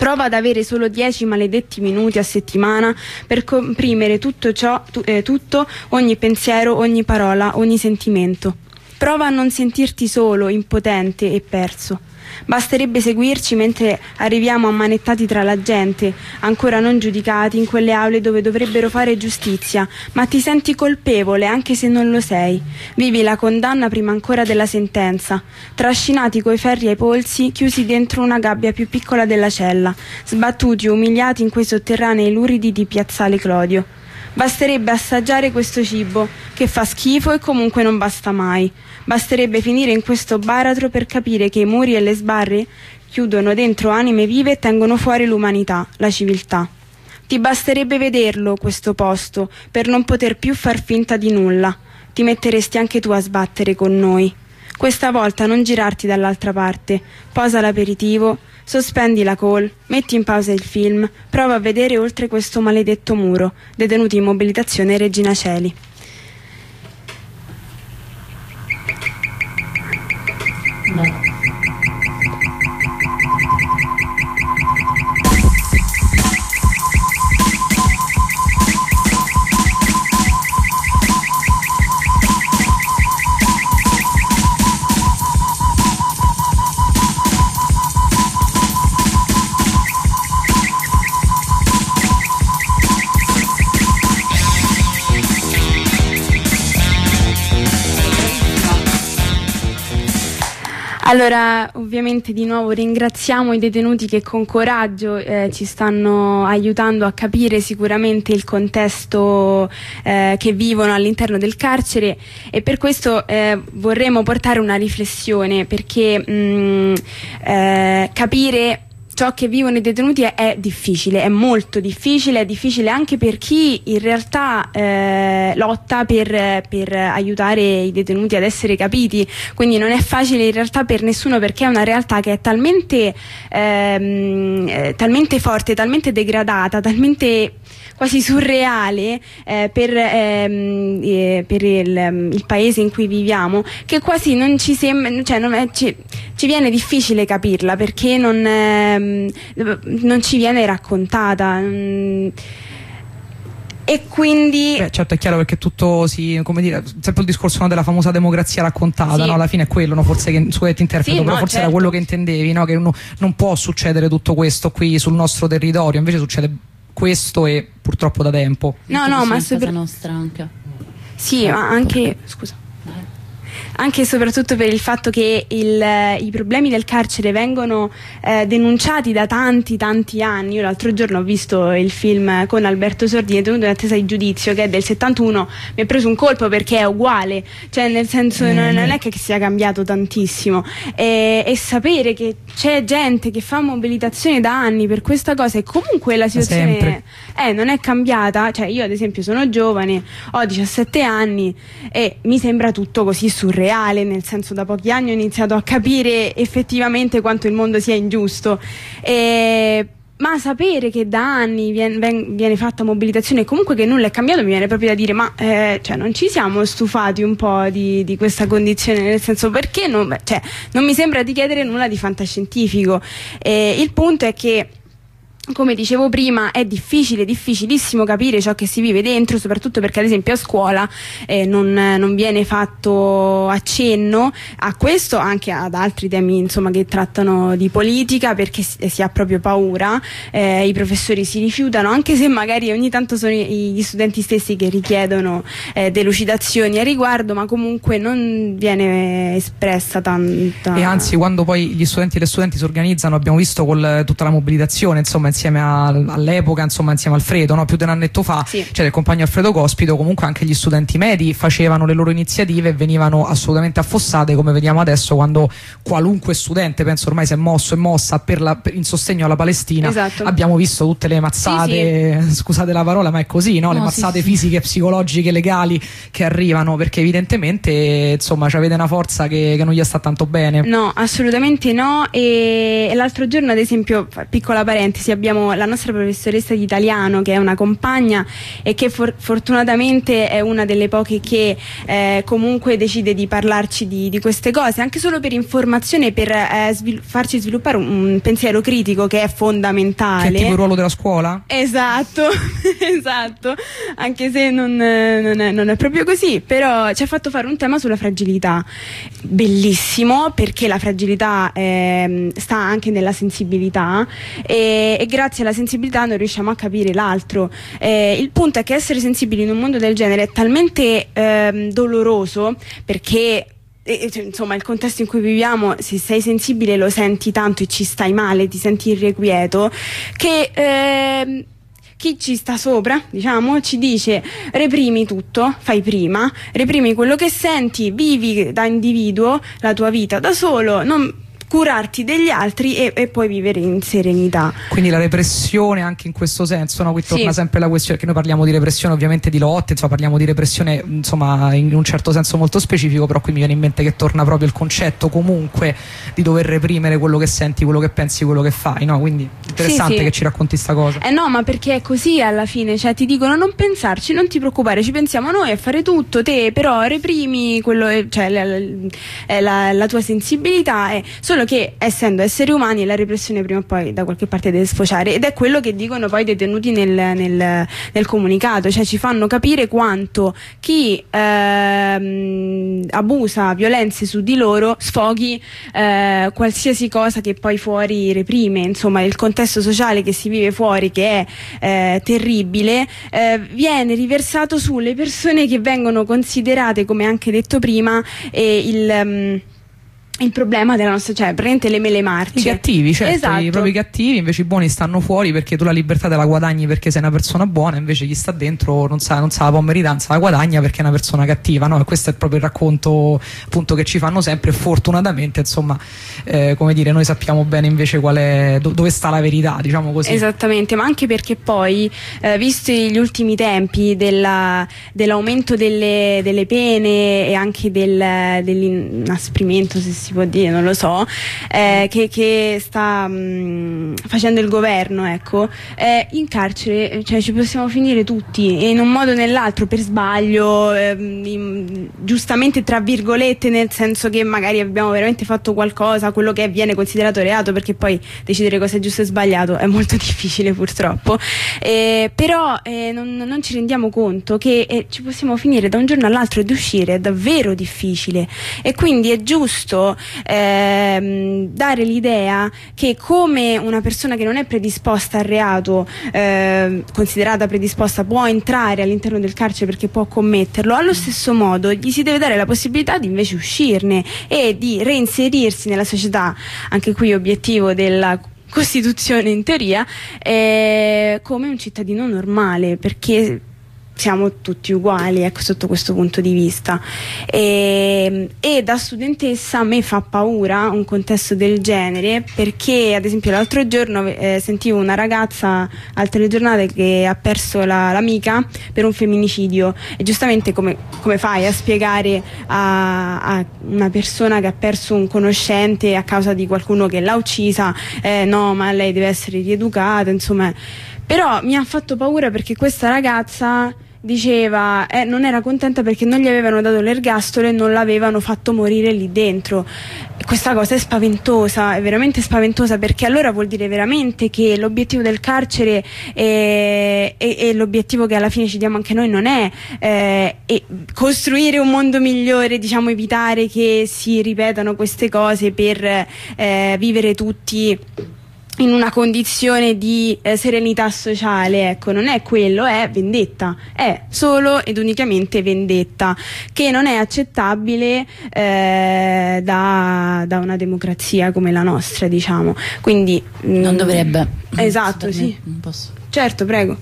Speaker 3: Prova ad avere solo dieci maledetti minuti a settimana per comprimere tutto ciò, tu, eh, tutto, ogni pensiero, ogni parola, ogni sentimento. Prova a non sentirti solo, impotente e perso. Basterebbe seguirci mentre arriviamo ammanettati tra la gente, ancora non giudicati, in quelle aule dove dovrebbero fare giustizia, ma ti senti colpevole anche se non lo sei. Vivi la condanna prima ancora della sentenza, trascinati coi ferri ai polsi, chiusi dentro una gabbia più piccola della cella, sbattuti o umiliati in quei sotterranei luridi di Piazzale Clodio. Basterebbe assaggiare questo cibo, che fa schifo e comunque non basta mai. Basterebbe finire in questo baratro per capire che i muri e le sbarre chiudono dentro anime vive e tengono fuori l'umanità, la civiltà. Ti basterebbe vederlo, questo posto, per non poter più far finta di nulla. Ti metteresti anche tu a sbattere con noi. Questa volta non girarti dall'altra parte. Posa l'aperitivo, sospendi la call, metti in pausa il film, prova a vedere oltre questo maledetto muro. Detenuti in mobilitazione Regina Coeli.
Speaker 2: No.
Speaker 3: Allora, ovviamente di nuovo ringraziamo i detenuti che con coraggio eh, ci stanno aiutando a capire sicuramente il contesto eh, che vivono all'interno del carcere, e per questo eh, vorremmo portare una riflessione, perché mh, eh, capire ciò che vivono i detenuti è, è difficile, è molto difficile, è difficile anche per chi in realtà eh, lotta per, per aiutare i detenuti ad essere capiti, quindi non è facile in realtà per nessuno, perché è una realtà che è talmente, ehm, talmente forte, talmente degradata, talmente quasi surreale eh, per, ehm, eh, per il, il paese in cui viviamo, che quasi non ci sembra, cioè non è, ci, ci viene difficile capirla, perché non, ehm, non ci viene raccontata. Mm. E quindi
Speaker 1: Beh, certo, è chiaro, perché tutto si, come dire, sempre il discorso, no, della famosa democrazia raccontata,
Speaker 3: sì.
Speaker 1: no? Alla fine è quello, no? Forse che, scusa, ti interpreto,
Speaker 3: Sì,
Speaker 1: però
Speaker 3: no,
Speaker 1: forse
Speaker 3: certo.
Speaker 1: era quello che intendevi, no? Che uno, non può succedere tutto questo qui sul nostro territorio, invece succede questo, e purtroppo da tempo.
Speaker 3: no no ma
Speaker 2: casa
Speaker 3: sopra-
Speaker 2: nostra anche.
Speaker 3: sì, ma anche scusa anche e soprattutto per il fatto che il, i problemi del carcere vengono eh, denunciati da tanti tanti anni. Io l'altro giorno ho visto il film con Alberto Sordi, Tenuto in attesa di giudizio, che è del settantuno, mi ha preso un colpo perché è uguale, cioè nel senso mm. non, non è che sia cambiato tantissimo, e, e sapere che c'è gente che fa mobilitazione da anni per questa cosa, e comunque la situazione eh, non è cambiata. Cioè io ad esempio sono giovane, ho diciassette anni e mi sembra tutto così surreale, nel senso, da pochi anni ho iniziato a capire effettivamente quanto il mondo sia ingiusto, e, ma sapere che da anni viene, viene fatta mobilitazione e comunque che nulla è cambiato, mi viene proprio da dire ma eh, cioè, non ci siamo stufati un po' di, di questa condizione, nel senso, perché non, cioè, non mi sembra di chiedere nulla di fantascientifico. E il punto è che, come dicevo prima, è difficile, difficilissimo capire ciò che si vive dentro, soprattutto perché ad esempio a scuola eh, non, non viene fatto accenno a questo, anche ad altri temi, insomma, che trattano di politica, perché si, si ha proprio paura, eh, i professori si rifiutano, anche se magari ogni tanto sono gli studenti stessi che richiedono eh, delucidazioni a riguardo, ma comunque non viene espressa tanta.
Speaker 1: E anzi, quando poi gli studenti e le studenti si organizzano, abbiamo visto con tutta la mobilitazione, insomma, insieme a, all'epoca, insomma, insieme a Alfredo, no? Più di un annetto fa,
Speaker 3: sì.
Speaker 1: C'era il compagno Alfredo Cospito, comunque anche gli studenti medi facevano le loro iniziative e venivano assolutamente affossate, come vediamo adesso, quando qualunque studente, penso, ormai si è mosso e mossa per la, per, in sostegno alla Palestina.
Speaker 3: Esatto.
Speaker 1: Abbiamo visto tutte le mazzate,
Speaker 3: sì, sì.
Speaker 1: scusate la parola, ma è così, no? Le
Speaker 2: No,
Speaker 1: mazzate
Speaker 2: sì, sì.
Speaker 1: fisiche, psicologiche, legali che arrivano, perché evidentemente, insomma, avete una forza che, che non gli sta tanto bene.
Speaker 3: No, assolutamente no. E l'altro giorno, ad esempio, piccola parentesi, abbiamo la nostra professoressa di italiano che è una compagna e che for fortunatamente è una delle poche che eh, comunque decide di parlarci di, di queste cose, anche solo per informazione, per eh, svil farci sviluppare un, un pensiero critico che è fondamentale.
Speaker 1: Che è tipo il ruolo della scuola?
Speaker 3: Esatto, esatto, anche se non, non, è, non è proprio così, però ci ha fatto fare un tema sulla fragilità, bellissimo, perché la fragilità eh, sta anche nella sensibilità e, e grazie alla sensibilità noi riusciamo a capire l'altro. Eh, il punto è che essere sensibili in un mondo del genere è talmente eh, doloroso, perché E, insomma, il contesto in cui viviamo, se sei sensibile lo senti tanto e ci stai male, ti senti irrequieto, che eh, chi ci sta sopra, diciamo, ci dice: reprimi tutto, fai prima, reprimi quello che senti, vivi da individuo la tua vita da solo, non curarti degli altri e, e poi vivere in serenità.
Speaker 1: Quindi la repressione anche in questo senso, no? Qui torna
Speaker 3: sì.
Speaker 1: sempre la questione, che noi parliamo di repressione ovviamente di lotte, insomma parliamo di repressione insomma in un certo senso molto specifico, però qui mi viene in mente che torna proprio il concetto comunque di dover reprimere quello che senti, quello che pensi, quello che fai, no? Quindi interessante sì, sì. che ci racconti sta cosa.
Speaker 3: Eh no, ma perché è così alla fine, cioè ti dicono non pensarci, non ti preoccupare, ci pensiamo noi a fare tutto, te però reprimi quello, cioè la, la, la, la tua sensibilità, è solo che essendo esseri umani la repressione prima o poi da qualche parte deve sfociare, ed è quello che dicono poi i detenuti nel, nel, nel comunicato, cioè ci fanno capire quanto chi ehm, abusa violenze su di loro sfoghi eh, qualsiasi cosa che poi fuori reprime, insomma il contesto sociale che si vive fuori, che è eh, terribile, eh, viene riversato sulle persone che vengono considerate, come anche detto prima, eh, il um, il problema della nostra, cioè praticamente le mele marce,
Speaker 1: i cattivi, certo,
Speaker 3: esatto.
Speaker 1: I propri cattivi, invece i buoni stanno fuori perché tu la libertà te la guadagni perché sei una persona buona, invece chi sta dentro non sa, non sa la pommeritanza, la guadagna perché è una persona cattiva, no? E questo è proprio il racconto appunto che ci fanno sempre, e fortunatamente insomma eh, come dire, noi sappiamo bene invece qual è, do, dove sta la verità, diciamo così.
Speaker 3: Esattamente, ma anche perché poi eh, visti gli ultimi tempi dell'aumento delle, delle pene e anche del, dell'inasprimento, se si può dire, non lo so, eh, che, che sta mh, facendo il governo, ecco, eh, in carcere, cioè ci possiamo finire tutti, e in un modo o nell'altro, per sbaglio, eh, in, giustamente tra virgolette, nel senso che magari abbiamo veramente fatto qualcosa, quello che viene considerato reato, perché poi decidere cosa è giusto e sbagliato è molto difficile purtroppo, eh, però eh, non, non ci rendiamo conto che eh, ci possiamo finire da un giorno all'altro, ed uscire è davvero difficile, e quindi è giusto Ehm, dare l'idea che come una persona che non è predisposta al reato, eh, considerata predisposta, può entrare all'interno del carcere perché può commetterlo, allo stesso modo gli si deve dare la possibilità di invece uscirne e di reinserirsi nella società. Anche qui obiettivo della Costituzione in teoria, eh, come un cittadino normale, perché siamo tutti uguali, ecco, sotto questo punto di vista, e, e da studentessa a me fa paura un contesto del genere, perché ad esempio l'altro giorno eh, sentivo una ragazza al telegiornale che ha perso l'amica per un femminicidio, e giustamente come, come fai a spiegare a, a una persona che ha perso un conoscente a causa di qualcuno che l'ha uccisa, eh, no, ma lei deve essere rieducata, insomma. Però mi ha fatto paura perché questa ragazza diceva eh, non era contenta perché non gli avevano dato l'ergastolo e non l'avevano fatto morire lì dentro. E questa cosa è spaventosa, è veramente spaventosa, perché allora vuol dire veramente che l'obiettivo del carcere e, e, e l'obiettivo che alla fine ci diamo anche noi non è eh, e costruire un mondo migliore, diciamo, evitare che si ripetano queste cose per eh, vivere tutti in una condizione di eh, serenità sociale, ecco, non è quello, è vendetta, è solo ed unicamente vendetta, che non è accettabile eh, da, da una democrazia come la nostra, diciamo. Quindi
Speaker 2: non dovrebbe.
Speaker 3: Esatto, sì.
Speaker 2: Non posso.
Speaker 3: Certo, prego.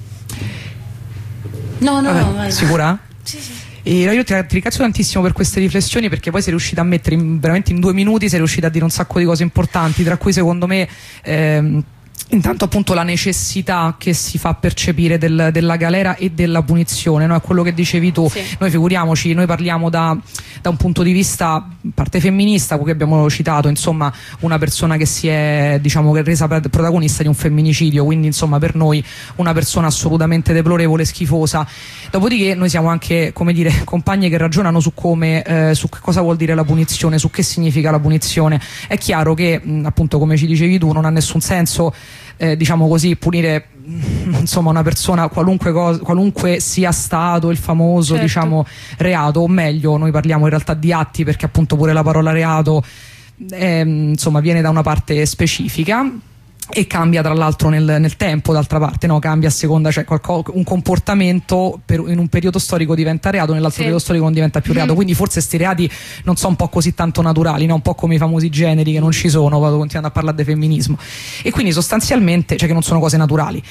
Speaker 2: No, no,
Speaker 1: Vabbè,
Speaker 2: no. Vai.
Speaker 1: Sicura?
Speaker 3: Sì, sì.
Speaker 1: E io ti, ti ringrazio tantissimo per queste riflessioni, perché poi sei riuscita a mettere in, veramente in due minuti sei riuscita a dire un sacco di cose importanti, tra cui secondo me ehm, Intanto appunto la necessità che si fa percepire del, della galera e della punizione, no? È quello che dicevi tu, sì. Noi figuriamoci, noi parliamo da, da un punto di vista parte femminista, qui abbiamo citato insomma una persona che si è diciamo che è resa protagonista di un femminicidio, quindi insomma per noi una persona assolutamente deplorevole, schifosa. Dopodiché noi siamo anche, come dire, compagne che ragionano su come, eh, su che cosa vuol dire la punizione, su che significa la punizione. È chiaro che mh, appunto come ci dicevi tu non ha nessun senso Eh, diciamo così punire insomma una persona qualunque cosa, qualunque sia stato il famoso certo. diciamo reato, o meglio noi parliamo in realtà di atti, perché appunto pure la parola reato eh, insomma viene da una parte specifica e cambia tra l'altro nel, nel tempo, d'altra parte no? Cambia a seconda, cioè qualcosa, un comportamento per, in un periodo storico diventa reato, nell'altro sì. periodo storico non diventa più reato, mm. quindi forse sti reati non sono un po' così tanto naturali, no? Un po' come i famosi generi che non ci sono, vado continuando a parlare di femminismo, e quindi sostanzialmente, cioè che non sono cose naturali,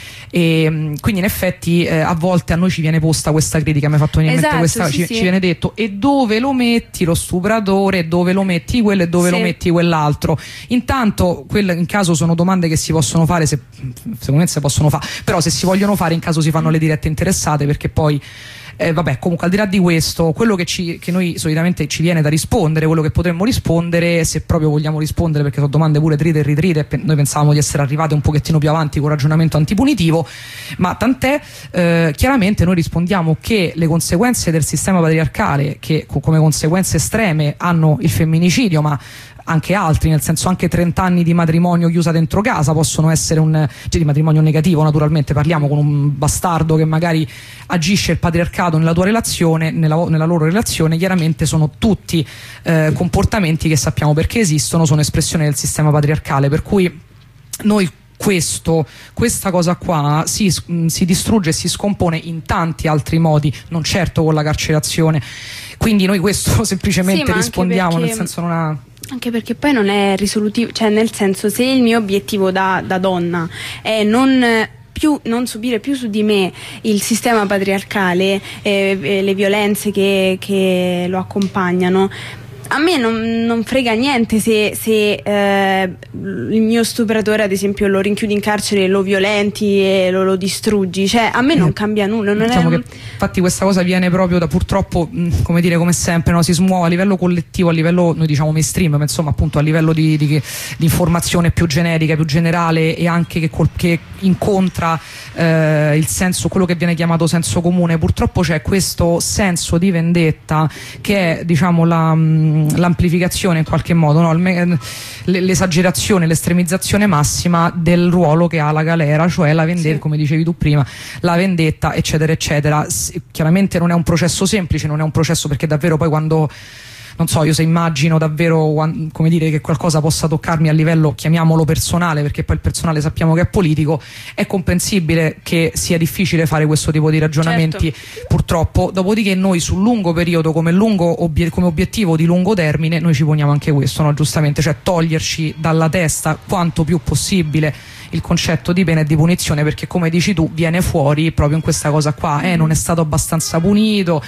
Speaker 1: e quindi in effetti eh, a volte a noi ci viene posta questa critica, mi ha fatto venire in mente
Speaker 3: esatto,
Speaker 1: questa,
Speaker 3: sì,
Speaker 1: ci,
Speaker 3: sì.
Speaker 1: ci viene detto e dove lo metti lo stupratore, dove lo metti quello e dove sì. lo metti quell'altro. Intanto quelle in caso sono domande che si possono fare, se secondo me si possono fare, però se si vogliono fare in caso si fanno le dirette interessate, perché poi eh, vabbè, comunque al di là di questo, quello che, ci, che noi solitamente ci viene da rispondere, quello che potremmo rispondere, se proprio vogliamo rispondere, perché sono domande pure trite e ritrite, noi pensavamo di essere arrivati un pochettino più avanti con ragionamento antipunitivo, ma tant'è, eh, chiaramente noi rispondiamo che le conseguenze del sistema patriarcale, che come conseguenze estreme hanno il femminicidio, ma anche altri, nel senso anche trenta anni di matrimonio chiusa dentro casa possono essere un, cioè di matrimonio negativo naturalmente, parliamo con un bastardo che magari agisce il patriarcato nella tua relazione, nella, nella loro relazione, chiaramente sono tutti eh, comportamenti che sappiamo perché esistono, sono espressione del sistema patriarcale, per cui noi questo, questa cosa qua si, si distrugge e si scompone in tanti altri modi, non certo con la carcerazione, quindi noi questo semplicemente sì, rispondiamo perché... nel senso non ha...
Speaker 3: Anche perché poi non è risolutivo, cioè nel senso, se il mio obiettivo da, da donna è non più, non subire più su di me il sistema patriarcale e, e le violenze che, che lo accompagnano, a me non, non frega niente se, se eh, il mio stupratore ad esempio lo rinchiudi in carcere, lo violenti e lo, lo distruggi, cioè a me non cambia nulla, non
Speaker 1: diciamo
Speaker 3: è...
Speaker 1: che, infatti questa cosa viene proprio da, purtroppo mh, come dire, come sempre no? Si smuove a livello collettivo, a livello noi diciamo mainstream, ma insomma appunto a livello di, di, di informazione più generica, più generale, e anche che, col, che incontra eh, il senso, quello che viene chiamato senso comune. Purtroppo c'è questo senso di vendetta che è diciamo la mh, l'amplificazione in qualche modo, no? L'esagerazione, l'estremizzazione massima del ruolo che ha la galera, cioè la vendetta, sì. come dicevi tu prima, la vendetta eccetera eccetera. Chiaramente non è un processo semplice, non è un processo, perché davvero poi quando non so, io se immagino davvero come dire che qualcosa possa toccarmi a livello, chiamiamolo personale, perché poi il personale sappiamo che è politico, è comprensibile che sia difficile fare questo tipo di ragionamenti, certo. purtroppo. Dopodiché noi sul lungo periodo, come, lungo obie come obiettivo di lungo termine, noi ci poniamo anche questo, no? Giustamente, cioè toglierci dalla testa quanto più possibile il concetto di pena e di punizione, perché come dici tu viene fuori proprio in questa cosa qua, eh, non è stato abbastanza punito,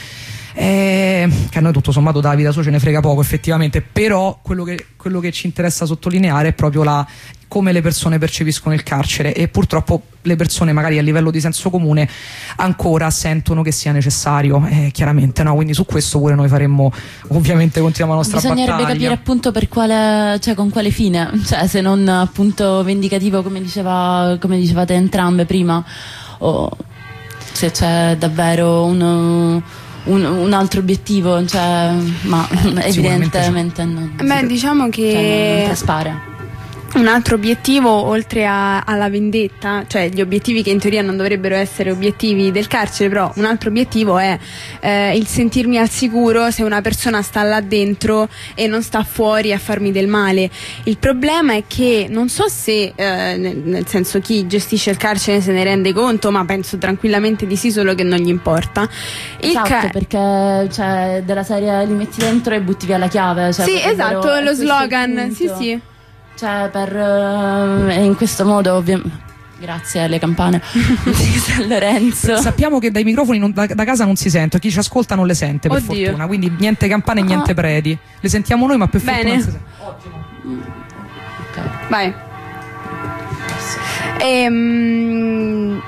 Speaker 1: eh, che a noi tutto sommato dalla vita sua ce ne frega poco effettivamente, però quello che, quello che ci interessa sottolineare è proprio la, come le persone percepiscono il carcere, e purtroppo le persone magari a livello di senso comune ancora sentono che sia necessario, eh, chiaramente no, quindi su questo pure noi faremmo, ovviamente continuiamo la nostra battaglia.
Speaker 2: Bisognerebbe capire appunto per quale, cioè con quale fine, cioè se non appunto vendicativo come diceva, come dicevate entrambe prima, o se c'è davvero un Un, un altro obiettivo, cioè, ma evidentemente non,
Speaker 3: beh, diciamo che
Speaker 2: cioè, non traspare.
Speaker 3: Un altro obiettivo, oltre a, alla vendetta, cioè gli obiettivi che in teoria non dovrebbero essere obiettivi del carcere, però un altro obiettivo è eh, il sentirmi al sicuro se una persona sta là dentro e non sta fuori a farmi del male. Il problema è che non so se eh, nel, nel senso chi gestisce il carcere se ne rende conto, ma penso tranquillamente di sì, solo che non gli importa. Il
Speaker 2: esatto, perché cioè, della serie li metti dentro e butti via la chiave, cioè,
Speaker 3: sì, esatto, lo slogan, sì sì.
Speaker 2: Cioè per uh, in questo modo ovviamente grazie alle campane di San Lorenzo.
Speaker 1: Sappiamo che dai microfoni non, da, da casa non si sente, chi ci ascolta non le sente per Oddio. fortuna, quindi niente campane e niente preti, le sentiamo noi ma per
Speaker 3: Bene.
Speaker 1: fortuna non si sente. Ottimo.
Speaker 2: Okay.
Speaker 3: Vai. Ehm...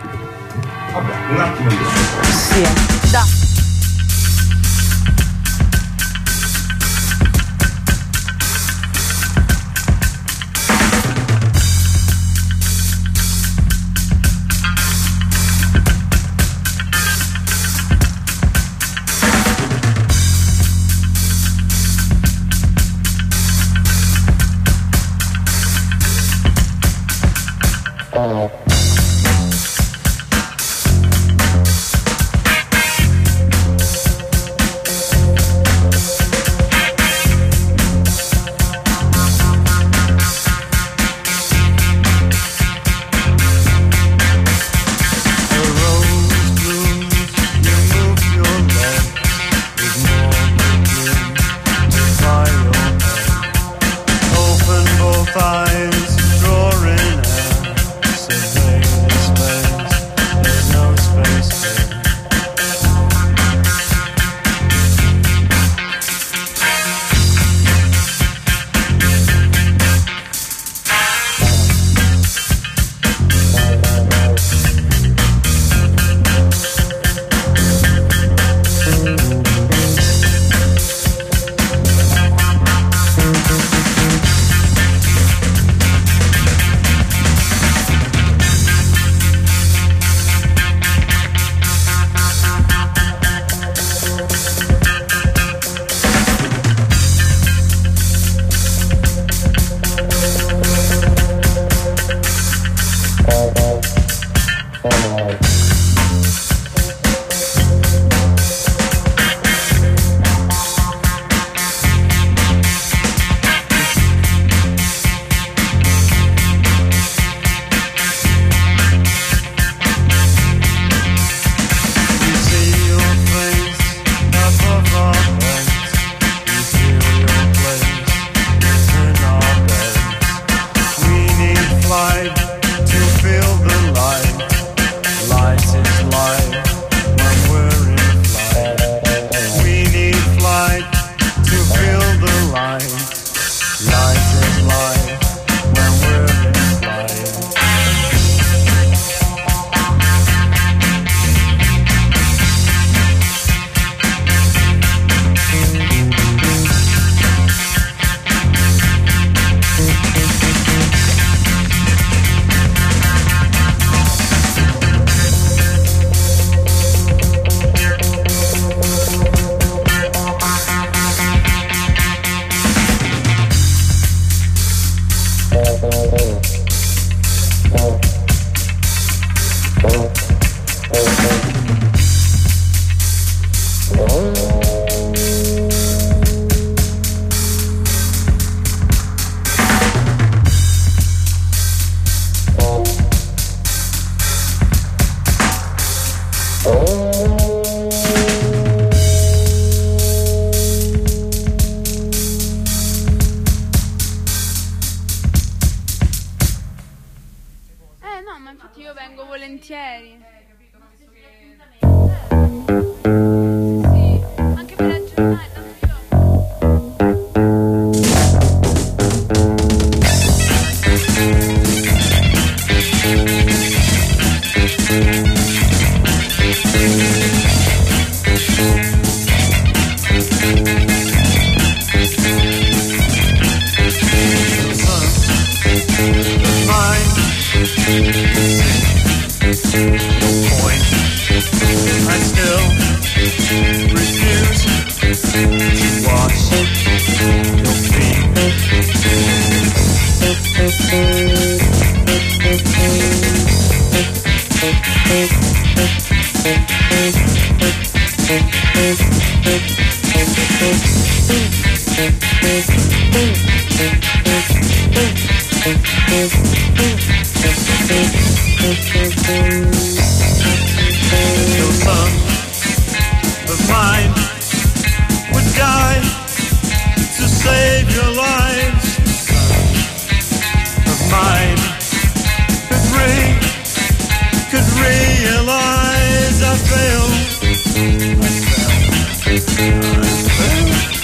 Speaker 5: Vabbè, un attimo di
Speaker 2: Sì, da.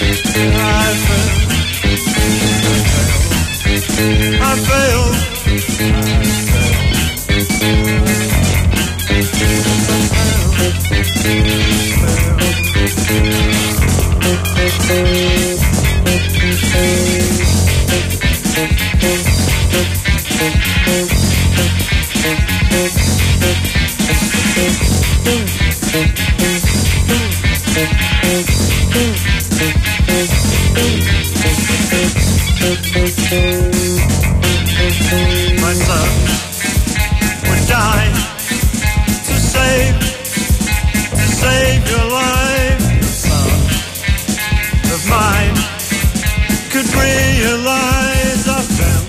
Speaker 6: I failed. My son would die to save, to save your life. Son of mine could realize I felt.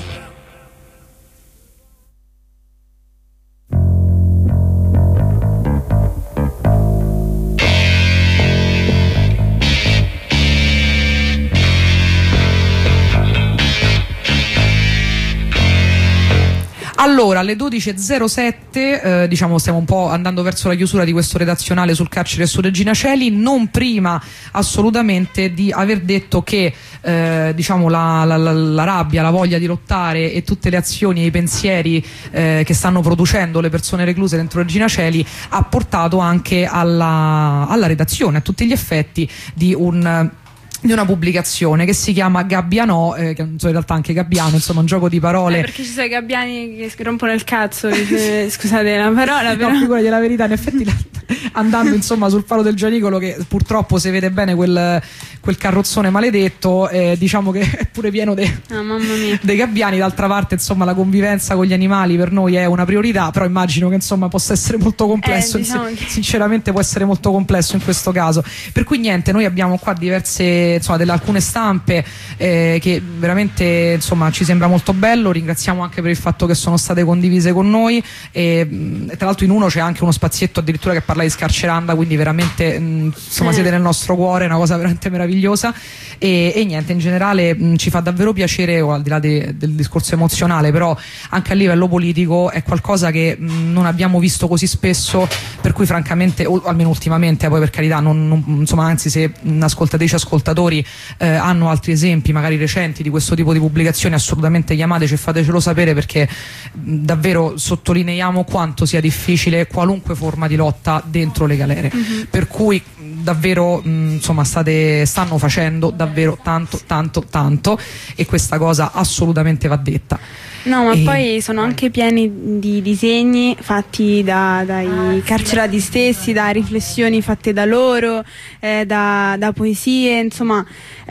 Speaker 1: Allora, alle dodici e zero sette, eh, diciamo stiamo un po' andando verso la chiusura di questo redazionale sul carcere su Regina Coeli, non prima assolutamente di aver detto che eh, diciamo la, la, la, la rabbia, la voglia di lottare e tutte le azioni e i pensieri eh, che stanno producendo le persone recluse dentro Regina Coeli ha portato anche alla, alla redazione, a tutti gli effetti, di un... di una pubblicazione che si chiama Gabbiano, eh, che in realtà anche Gabbiano, insomma un gioco di parole.
Speaker 3: Eh, perché ci sono i gabbiani che rompono il cazzo, eh, scusate la parola, però.
Speaker 1: No, figurati, la verità, in effetti andando insomma sul faro del Gianicolo, che purtroppo si vede bene quel, quel carrozzone maledetto, eh, diciamo che è pure pieno dei
Speaker 3: oh,
Speaker 1: gabbiani. D'altra parte insomma la convivenza con gli animali per noi è una priorità, però immagino che insomma possa essere molto complesso,
Speaker 3: eh, diciamo
Speaker 1: in,
Speaker 3: che...
Speaker 1: sinceramente può essere molto complesso in questo caso, per cui niente, noi abbiamo qua diverse insomma delle alcune stampe eh, che veramente insomma ci sembra molto bello, ringraziamo anche per il fatto che sono state condivise con noi e, e tra l'altro in uno c'è anche uno spazietto addirittura che parla di Scarceranda, quindi veramente mh, insomma eh. siete nel nostro cuore, è una cosa veramente meravigliosa e, e niente, in generale mh, ci fa davvero piacere, o al di là de, del discorso emozionale, però anche a livello politico è qualcosa che mh, non abbiamo visto così spesso, per cui francamente, o almeno ultimamente, poi per carità non, non, insomma anzi se mh, ascoltatrici ascoltatori Eh, hanno altri esempi magari recenti di questo tipo di pubblicazioni, assolutamente chiamateci e fatecelo sapere, perché mh, davvero sottolineiamo quanto sia difficile qualunque forma di lotta dentro le galere, mm-hmm. per cui mh, davvero mh, insomma state, stanno facendo davvero tanto tanto tanto e questa cosa assolutamente va detta.
Speaker 3: No, ma
Speaker 1: e...
Speaker 3: poi sono anche pieni di disegni fatti da, dai carcerati stessi, da riflessioni fatte da loro, eh, da, da poesie, insomma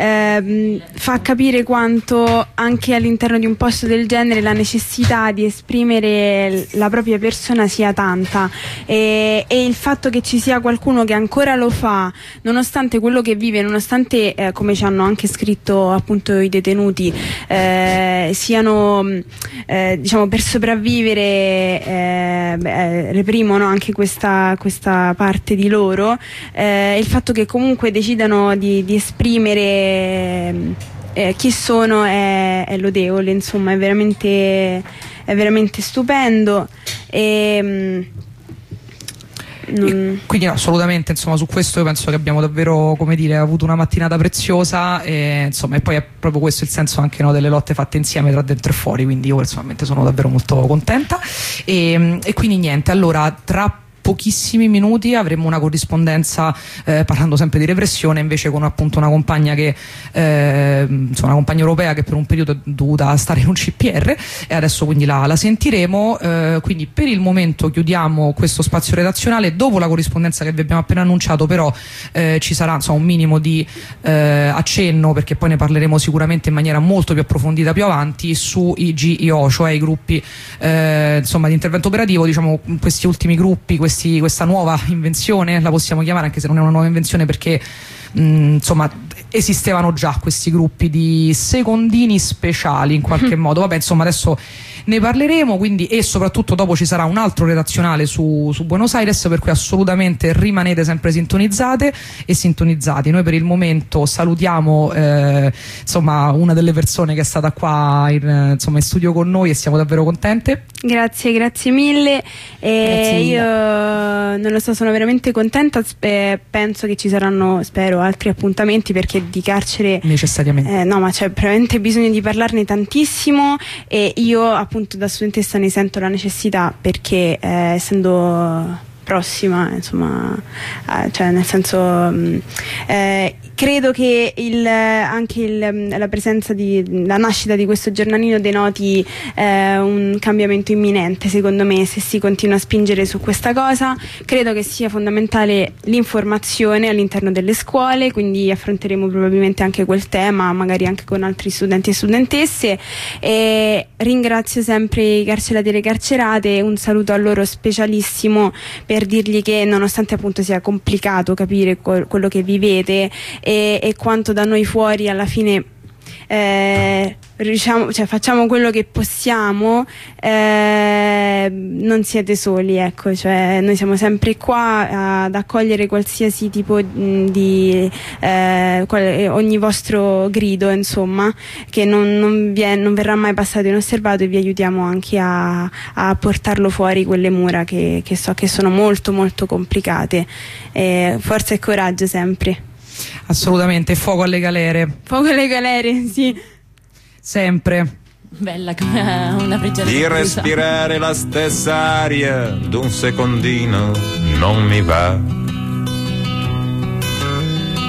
Speaker 3: ehm, fa capire quanto anche all'interno di un posto del genere la necessità di esprimere la propria persona sia tanta e, e il fatto che ci sia qualcuno che ancora lo fa nonostante quello che vive, nonostante eh, come ci hanno anche scritto appunto i detenuti eh, siano Eh, diciamo per sopravvivere eh, eh, reprimono anche questa, questa parte di loro, eh, il fatto che comunque decidano di, di esprimere eh, chi sono è, è lodevole, insomma è veramente, è veramente stupendo e, mh,
Speaker 1: E quindi no, assolutamente insomma su questo io penso che abbiamo davvero, come dire, avuto una mattinata preziosa e insomma e poi è proprio questo il senso anche, no, delle lotte fatte insieme tra dentro e fuori, quindi io personalmente sono davvero molto contenta e, e quindi niente, allora tra pochissimi minuti avremo una corrispondenza eh, parlando sempre di repressione, invece con appunto una compagna che eh, insomma una compagna europea che per un periodo è dovuta stare in un C P R e adesso quindi la, la sentiremo, eh, quindi per il momento chiudiamo questo spazio redazionale. Dopo la corrispondenza che vi abbiamo appena annunciato però eh, ci sarà insomma un minimo di eh, accenno, perché poi ne parleremo sicuramente in maniera molto più approfondita più avanti, sui G I O, cioè i gruppi eh, insomma di intervento operativo, diciamo questi ultimi gruppi, questi questa nuova invenzione, la possiamo chiamare anche se non è una nuova invenzione perché mh, insomma esistevano già questi gruppi di secondini speciali in qualche modo, vabbè insomma adesso ne parleremo, quindi, e soprattutto dopo ci sarà un altro redazionale su, su Buenos Aires, per cui assolutamente rimanete sempre sintonizzate e sintonizzati. Noi per il momento salutiamo eh, insomma una delle persone che è stata qua in, insomma, in studio con noi e siamo davvero contente.
Speaker 3: Grazie, grazie mille, e
Speaker 1: grazie mille.
Speaker 3: Io non lo so, sono veramente contenta, eh, penso che ci saranno, spero, altri appuntamenti perché di carcere
Speaker 1: necessariamente
Speaker 3: eh, no, ma c'è veramente bisogno di parlarne tantissimo e io appunto appunto da studentessa ne sento la necessità, perché eh, essendo prossima, insomma, eh, cioè nel senso mh, eh, credo che il, anche il, la presenza di la nascita di questo giornalino denoti eh, un cambiamento imminente, secondo me, se si continua a spingere su questa cosa. Credo che sia fondamentale l'informazione all'interno delle scuole, quindi affronteremo probabilmente anche quel tema, magari anche con altri studenti e studentesse, e ringrazio sempre i carcerati e le carcerate, un saluto a loro specialissimo per dirgli che nonostante appunto sia complicato capire quello che vivete e, e quanto da noi fuori alla fine eh, riusciamo, cioè facciamo quello che possiamo, eh, non siete soli, ecco, cioè noi siamo sempre qua ad accogliere qualsiasi tipo di eh, qual, ogni vostro grido, insomma, che non, non, viene, non verrà mai passato inosservato, e vi aiutiamo anche a, a portarlo fuori quelle mura che, che so che sono molto molto complicate. Eh, forza e coraggio sempre.
Speaker 1: Assolutamente, fuoco alle galere.
Speaker 3: Fuoco alle galere, sì.
Speaker 1: Sempre.
Speaker 2: Bella come una prigione.
Speaker 7: Di respirare la stessa aria d'un secondino non mi va.